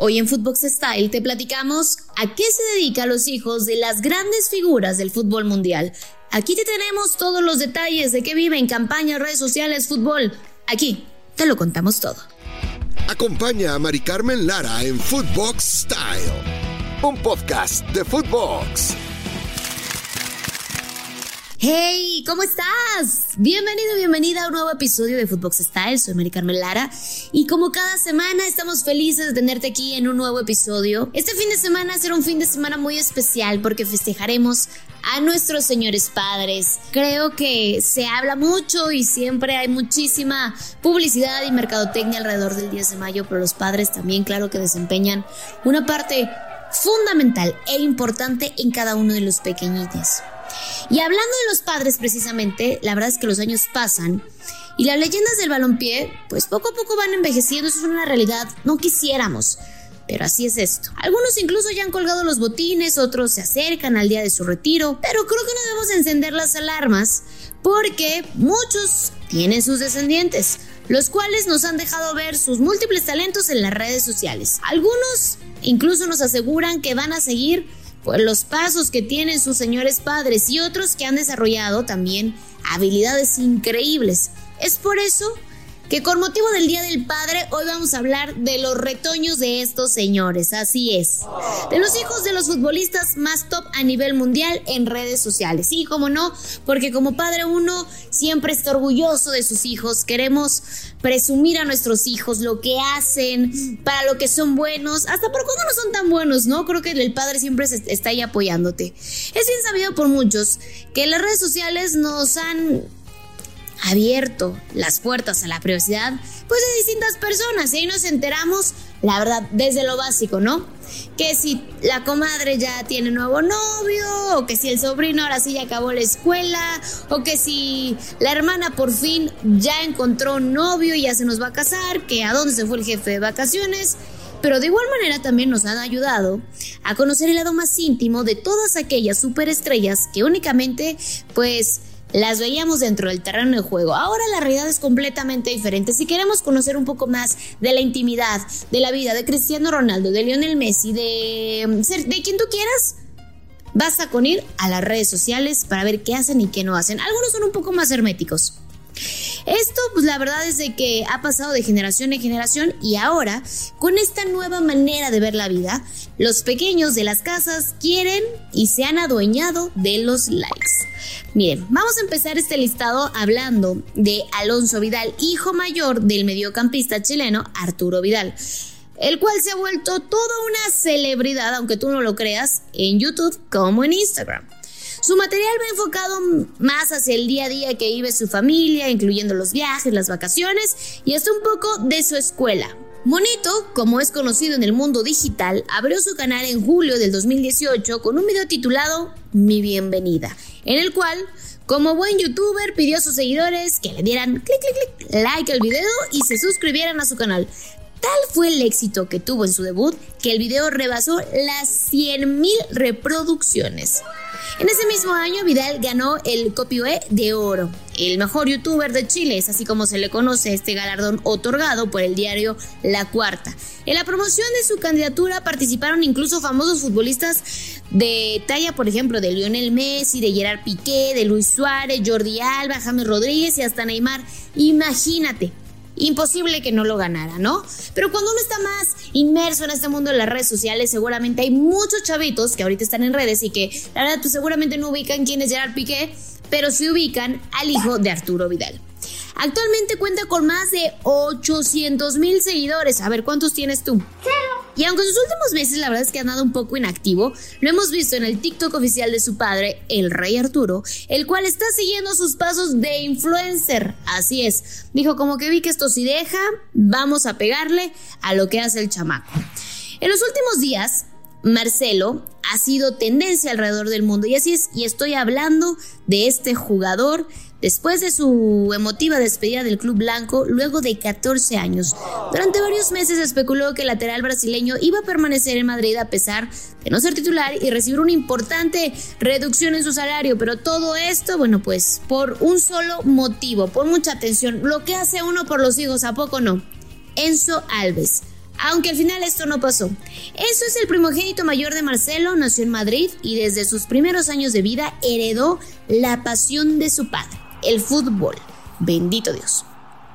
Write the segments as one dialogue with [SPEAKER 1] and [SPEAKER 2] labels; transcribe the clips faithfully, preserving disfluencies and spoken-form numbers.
[SPEAKER 1] Hoy en Footbox Style te platicamos a qué se dedican los hijos de las grandes figuras del fútbol mundial. Aquí te tenemos todos los detalles de qué vive en campañas, redes sociales, fútbol. Aquí te lo contamos todo.
[SPEAKER 2] Acompaña a Mari Carmen Lara en Footbox Style, un podcast de Footbox.
[SPEAKER 1] ¡Hey! ¿Cómo estás? Bienvenido, bienvenida a un nuevo episodio de Footbox Style. Soy Mari Carmen Lara y como cada semana estamos felices de tenerte aquí en un nuevo episodio. Este fin de semana será un fin de semana muy especial porque festejaremos a nuestros señores padres. Creo que se habla mucho y siempre hay muchísima publicidad y mercadotecnia alrededor del diez de mayo, pero los padres también, claro que desempeñan una parte fundamental e importante en cada uno de los pequeñitos. Y hablando de los padres precisamente, la verdad es que los años pasan y las leyendas del balompié pues poco a poco van envejeciendo. Eso es una realidad, no quisiéramos, pero así es esto. Algunos incluso ya han colgado los botines, otros se acercan al día de su retiro, pero creo que no debemos encender las alarmas porque muchos tienen sus descendientes, los cuales nos han dejado ver sus múltiples talentos en las redes sociales. Algunos incluso nos aseguran que van a seguir por los pasos que tienen sus señores padres y otros que han desarrollado también habilidades increíbles. Es por eso que con motivo del Día del Padre hoy vamos a hablar de los retoños de estos señores, así es, de los hijos de los futbolistas más top a nivel mundial en redes sociales. Y como no, porque como padre uno siempre está orgulloso de sus hijos, queremos presumir a nuestros hijos lo que hacen, para lo que son buenos, hasta por cuando no son tan buenos, ¿no? Creo que el padre siempre está ahí apoyándote. Es bien sabido por muchos que las redes sociales nos han abierto las puertas a la privacidad pues de distintas personas y ahí nos enteramos, la verdad, desde lo básico, ¿no? Que si la comadre ya tiene nuevo novio, o que si el sobrino ahora sí ya acabó la escuela, o que si la hermana por fin ya encontró novio y ya se nos va a casar, que a dónde se fue el jefe de vacaciones. Pero de igual manera también nos han ayudado a conocer el lado más íntimo de todas aquellas superestrellas que únicamente pues las veíamos dentro del terreno de juego. Ahora la realidad es completamente diferente. Si queremos conocer un poco más de la intimidad, de la vida de Cristiano Ronaldo, de Lionel Messi, de, de quien tú quieras, basta con ir a las redes sociales para ver qué hacen y qué no hacen. Algunos son un poco más herméticos. Esto, pues la verdad es de que ha pasado de generación en generación y ahora, con esta nueva manera de ver la vida, los pequeños de las casas quieren y se han adueñado de los likes. Miren, vamos a empezar este listado hablando de Alonso Vidal, hijo mayor del mediocampista chileno Arturo Vidal, el cual se ha vuelto toda una celebridad, aunque tú no lo creas, en YouTube como en Instagram. Su material va enfocado más hacia el día a día que vive su familia, incluyendo los viajes, las vacaciones y hasta un poco de su escuela. Monito, como es conocido en el mundo digital, abrió su canal en julio del dos mil dieciocho con un video titulado Mi Bienvenida, en el cual, como buen youtuber, pidió a sus seguidores que le dieran clic, clic, clic, like al video y se suscribieran a su canal. Tal fue el éxito que tuvo en su debut que el video rebasó las cien mil reproducciones. En ese mismo año, Vidal ganó el Copihue de Oro, el mejor youtuber de Chile, es así como se le conoce este galardón otorgado por el diario La Cuarta. En la promoción de su candidatura participaron incluso famosos futbolistas de talla, por ejemplo, de Lionel Messi, de Gerard Piqué, de Luis Suárez, Jordi Alba, James Rodríguez y hasta Neymar. Imagínate. Imposible que no lo ganara, ¿no? Pero cuando uno está más inmerso en este mundo de las redes sociales, seguramente hay muchos chavitos que ahorita están en redes y que, la verdad, pues seguramente no ubican quién es Gerard Piqué, pero sí ubican al hijo de Arturo Vidal. Actualmente cuenta con más de ochocientos mil seguidores. A ver, ¿cuántos tienes tú? Cero. Y aunque en sus últimos meses la verdad es que ha andado un poco inactivo, lo hemos visto en el TikTok oficial de su padre, el Rey Arturo, el cual está siguiendo sus pasos de influencer. Así es, dijo como que vi que esto sí deja, vamos a pegarle a lo que hace el chamaco. En los últimos días, Marcelo ha sido tendencia alrededor del mundo y así es, y estoy hablando de este jugador después de su emotiva despedida del club blanco luego de catorce años. Durante varios meses se especuló que el lateral brasileño iba a permanecer en Madrid a pesar de no ser titular y recibir una importante reducción en su salario, pero todo esto, bueno, pues por un solo motivo, por mucha atención, lo que hace uno por los hijos, ¿a poco no? Enzo Alves, aunque al final esto no pasó. Enzo es el primogénito mayor de Marcelo, nació en Madrid y desde sus primeros años de vida heredó la pasión de su padre, el fútbol. Bendito Dios.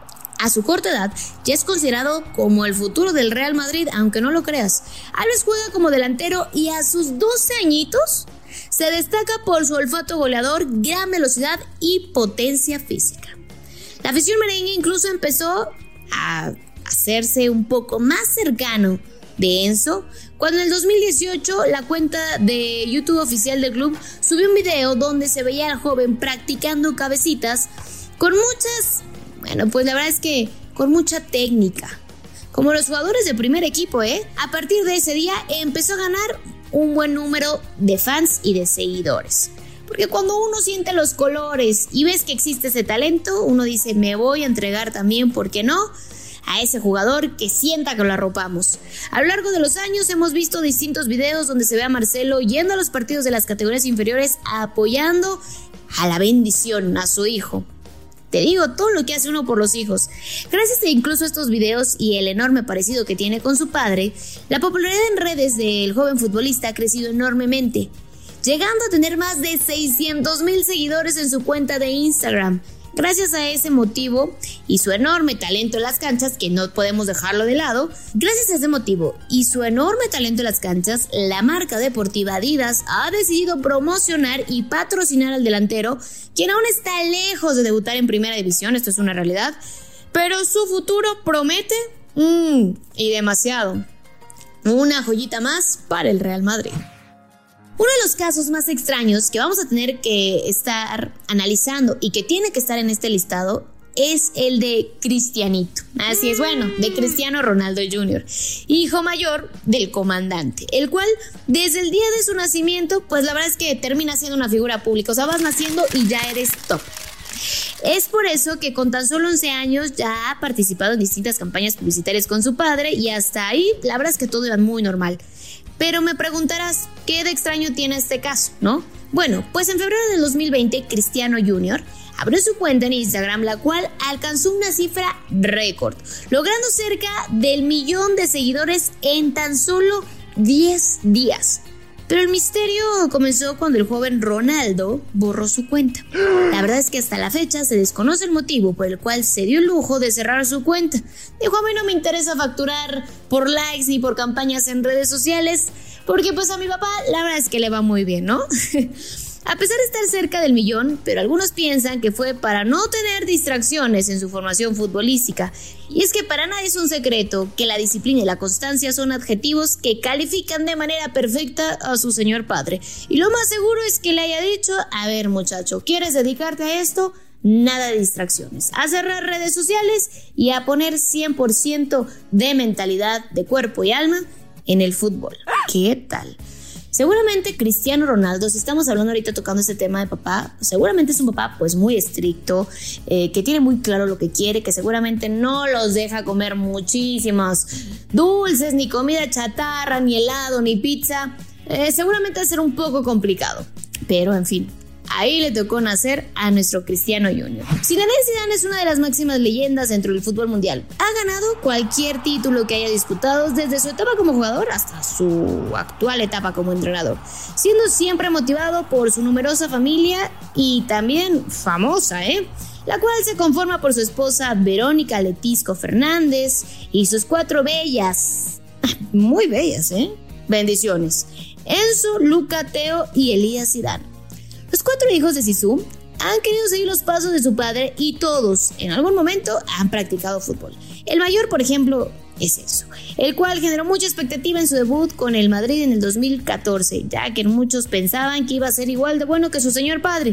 [SPEAKER 1] A su corta edad ya es considerado como el futuro del Real Madrid, aunque no lo creas. Alves juega como delantero y a sus doce añitos se destaca por su olfato goleador, gran velocidad y potencia física. La afición merengue incluso empezó a hacerse un poco más cercano de Enzo cuando en el dos mil dieciocho la cuenta de YouTube oficial del club subió un video donde se veía al joven practicando cabecitas con muchas, bueno, pues la verdad es que con mucha técnica, como los jugadores de primer equipo, ¿eh? A partir de ese día empezó a ganar un buen número de fans y de seguidores. Porque cuando uno siente los colores y ves que existe ese talento, uno dice, me voy a entregar también, ¿por qué no?, a ese jugador que sienta que lo arropamos. A lo largo de los años hemos visto distintos videos donde se ve a Marcelo yendo a los partidos de las categorías inferiores apoyando a la bendición, a su hijo. Te digo, todo lo que hace uno por los hijos. Gracias a incluso estos videos y el enorme parecido que tiene con su padre, la popularidad en redes del joven futbolista ha crecido enormemente, llegando a tener más de seiscientos mil seguidores en su cuenta de Instagram. Gracias a ese motivo y su enorme talento en las canchas, que no podemos dejarlo de lado, gracias a ese motivo y su enorme talento en las canchas, la marca deportiva Adidas ha decidido promocionar y patrocinar al delantero, quien aún está lejos de debutar en primera división, esto es una realidad, pero su futuro promete mmm, y demasiado. Una joyita más para el Real Madrid. Uno de los casos más extraños que vamos a tener que estar analizando y que tiene que estar en este listado es el de Cristianito. Así es, bueno, de Cristiano Ronaldo junior, hijo mayor del comandante, el cual desde el día de su nacimiento, pues la verdad es que termina siendo una figura pública. O sea, vas naciendo y ya eres top. Es por eso que con tan solo once años ya ha participado en distintas campañas publicitarias con su padre y hasta ahí la verdad es que todo era muy normal. Pero me preguntarás, ¿qué de extraño tiene este caso, no? Bueno, pues en febrero del dos mil veinte, Cristiano junior abrió su cuenta en Instagram, la cual alcanzó una cifra récord, logrando cerca del millón de seguidores en tan solo diez días. Pero el misterio comenzó cuando el joven Ronaldo borró su cuenta. La verdad es que hasta la fecha se desconoce el motivo por el cual se dio el lujo de cerrar su cuenta. Dijo, a mí no me interesa facturar por likes ni por campañas en redes sociales, porque pues a mi papá la verdad es que le va muy bien, ¿no? A pesar de estar cerca del millón, pero algunos piensan que fue para no tener distracciones en su formación futbolística. Y es que para nadie es un secreto que la disciplina y la constancia son adjetivos que califican de manera perfecta a su señor padre. Y lo más seguro es que le haya dicho, a ver muchacho, ¿quieres dedicarte a esto? Nada de distracciones, a cerrar redes sociales y a poner cien por ciento de mentalidad, de cuerpo y alma en el fútbol. ¿Qué tal? Seguramente Cristiano Ronaldo, si estamos hablando ahorita tocando este tema de papá, seguramente es un papá pues muy estricto, eh, que tiene muy claro lo que quiere, que seguramente no los deja comer muchísimos dulces, ni comida chatarra, ni helado, ni pizza. Eh, seguramente va a ser un poco complicado, pero en fin. Ahí le tocó nacer a nuestro Cristiano junior Zinedine Zidane es una de las máximas leyendas dentro del fútbol mundial. Ha ganado cualquier título que haya disputado desde su etapa como jugador hasta su actual etapa como entrenador, siendo siempre motivado por su numerosa familia y también famosa, ¿eh? la cual se conforma por su esposa Verónica Letisco Fernández y sus cuatro bellas, muy bellas, ¿eh? bendiciones, Enzo, Luca, Teo y Elías Zidane. Los cuatro hijos de Zizou han querido seguir los pasos de su padre y todos, en algún momento, han practicado fútbol. El mayor, por ejemplo, es Enzo, el cual generó mucha expectativa en su debut con el Madrid en el dos mil catorce, ya que muchos pensaban que iba a ser igual de bueno que su señor padre.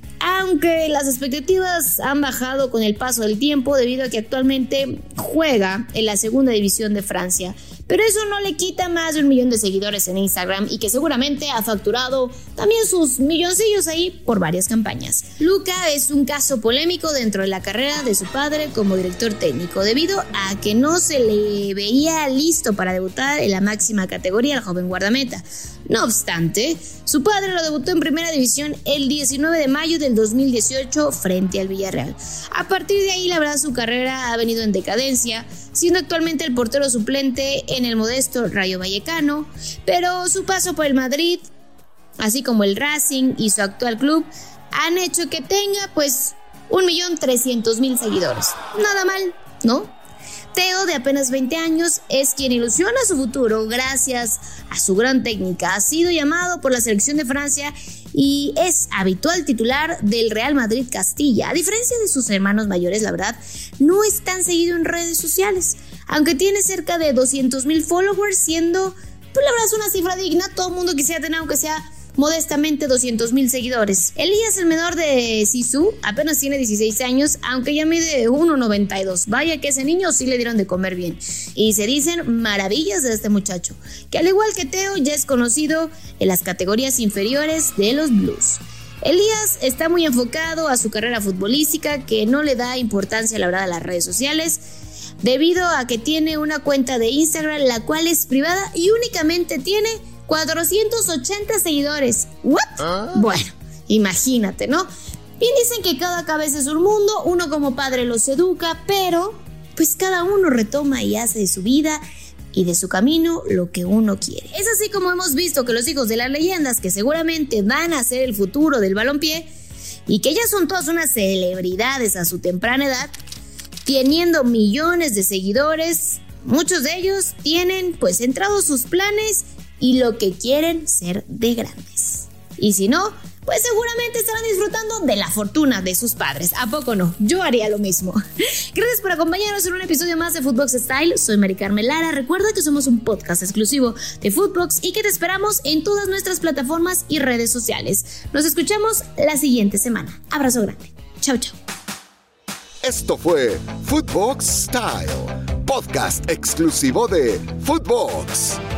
[SPEAKER 1] Aunque las expectativas han bajado con el paso del tiempo debido a que actualmente juega en la segunda división de Francia. Pero eso no le quita más de un millón de seguidores en Instagram y que seguramente ha facturado también sus milloncillos ahí por varias campañas. Luca es un caso polémico dentro de la carrera de su padre como director técnico, debido a que no se le veía listo para debutar en la máxima categoría al joven guardameta. No obstante, su padre lo debutó en primera división el diecinueve de mayo del dos mil dieciocho frente al Villarreal. A partir de ahí, la verdad, su carrera ha venido en decadencia, siendo actualmente el portero suplente en el modesto Rayo Vallecano, pero su paso por el Madrid, así como el Racing y su actual club, han hecho que tenga pues un millón trescientos mil seguidores. Nada mal, ¿no? Teo, de apenas veinte años, es quien ilusiona su futuro gracias a su gran técnica. Ha sido llamado por la selección de Francia y es habitual titular del Real Madrid Castilla. A diferencia de sus hermanos mayores, la verdad, no es tan seguido en redes sociales, aunque tiene cerca de doscientos mil followers, siendo, pues la verdad, es una cifra digna. Todo el mundo quisiera tener, aunque sea modestamente, doscientos mil seguidores. Elías, el menor de Sisu, apenas tiene dieciséis años, aunque ya mide uno noventa y dos. Vaya que ese niño sí le dieron de comer bien. Y se dicen maravillas de este muchacho, que al igual que Teo ya es conocido en las categorías inferiores de los Blues. Elías está muy enfocado a su carrera futbolística, que no le da importancia, la verdad, a las redes sociales, debido a que tiene una cuenta de Instagram, la cual es privada y únicamente tiene cuatrocientos ochenta seguidores. ¿What? ¿Ah? Bueno, imagínate, ¿no? Bien dicen que cada cabeza es un mundo, uno como padre los educa, pero pues cada uno retoma y hace de su vida y de su camino lo que uno quiere. Es así como hemos visto que los hijos de las leyendas, que seguramente van a ser el futuro del balompié y que ya son todas unas celebridades a su temprana edad, teniendo millones de seguidores, muchos de ellos tienen pues centrados sus planes y lo que quieren ser de grandes. Y si no, pues seguramente estarán disfrutando de la fortuna de sus padres. ¿A poco no? Yo haría lo mismo. Gracias por acompañarnos en un episodio más de Footbox Style. Soy Mari Carmen Lara. Recuerda que somos un podcast exclusivo de Footbox y que te esperamos en todas nuestras plataformas y redes sociales. Nos escuchamos la siguiente semana. Abrazo grande. Chau, chau.
[SPEAKER 2] Esto fue Footbox Style, podcast exclusivo de Footbox.